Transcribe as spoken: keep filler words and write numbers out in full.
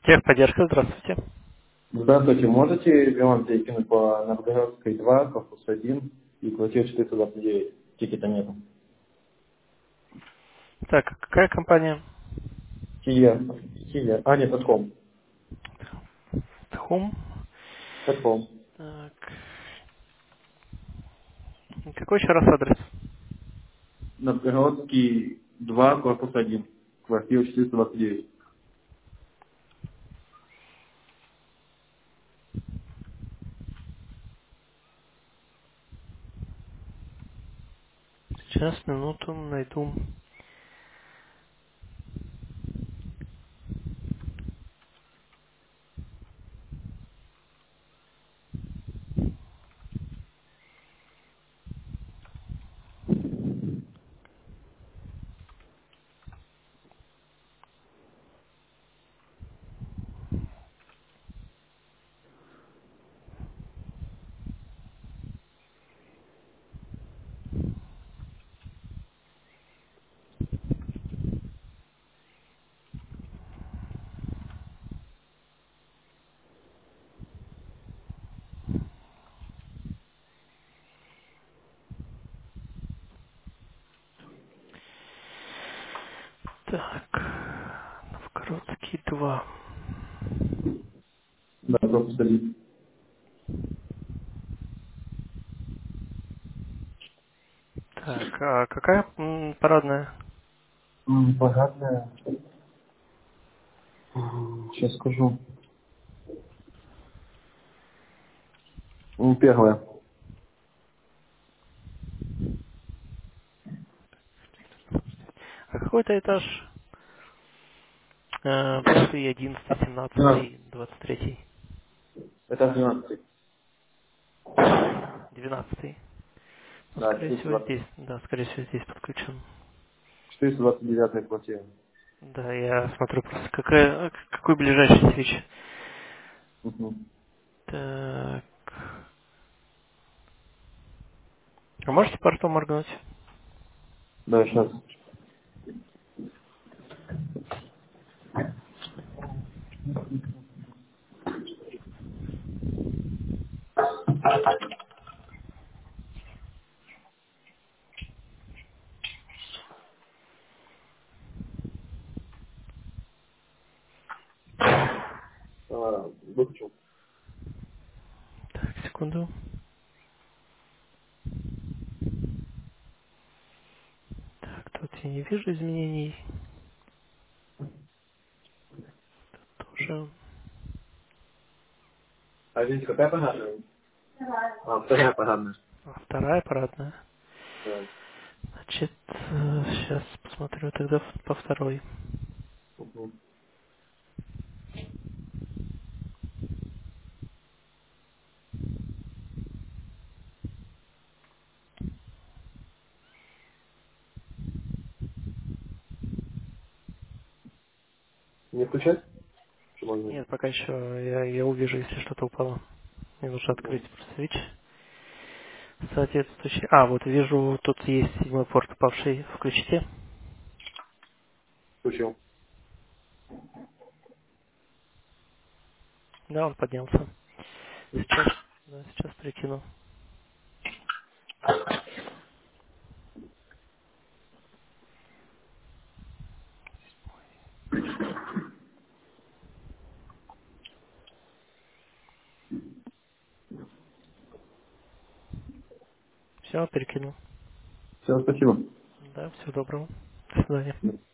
Техподдержка, здравствуйте. Здравствуйте, можете Билан перекинуть по Новгородской два, корпус один и квартира четыреста двадцать девять? Тикета нету. Так, а какая компания? Кия, Кия, а нет, Татком. Тхум. Татком. Так. Какой еще раз адрес? Новгородский два, корпус один, квартира четыреста двадцать девять. Сейчас, минуту, найду. Так. Новгородский два. Да, корпус один. Так, а какая м, парадная? М, Парадная. Сейчас скажу. М, Первая. А какой-то этаж? Э, пятый, одиннадцатый, двенадцать. семнадцатый, двадцать третий, Это двенадцать. двенадцатый. Ну, Да, скорее четыреста всего, двадцать. здесь. Да, скорее всего, здесь подключен. четыреста двадцать девятая квартира. Да, я смотрю просто, какая, какой ближайший свич. Мгм. Так. А можете порту моргнуть? Да, сейчас. Выключил. Так, секунду. Так, тут я не вижу изменений. Тоже. А здесь какая парадная? А, вторая парадная. А вторая парадная. Да. Значит, сейчас посмотрю тогда в- по второй. Мгм. Не включать? Что можно? Нет, пока еще я, я увижу, если что-то упало. Мне нужно Мгм. открыть просто свич. Соответствующий. А, вот вижу, тут есть седьмой порт упавший. Включите. Включил. Да, он поднялся. Сейчас, да, сейчас прикину. Все, перекинул. Все, спасибо. Да, всего доброго. До свидания.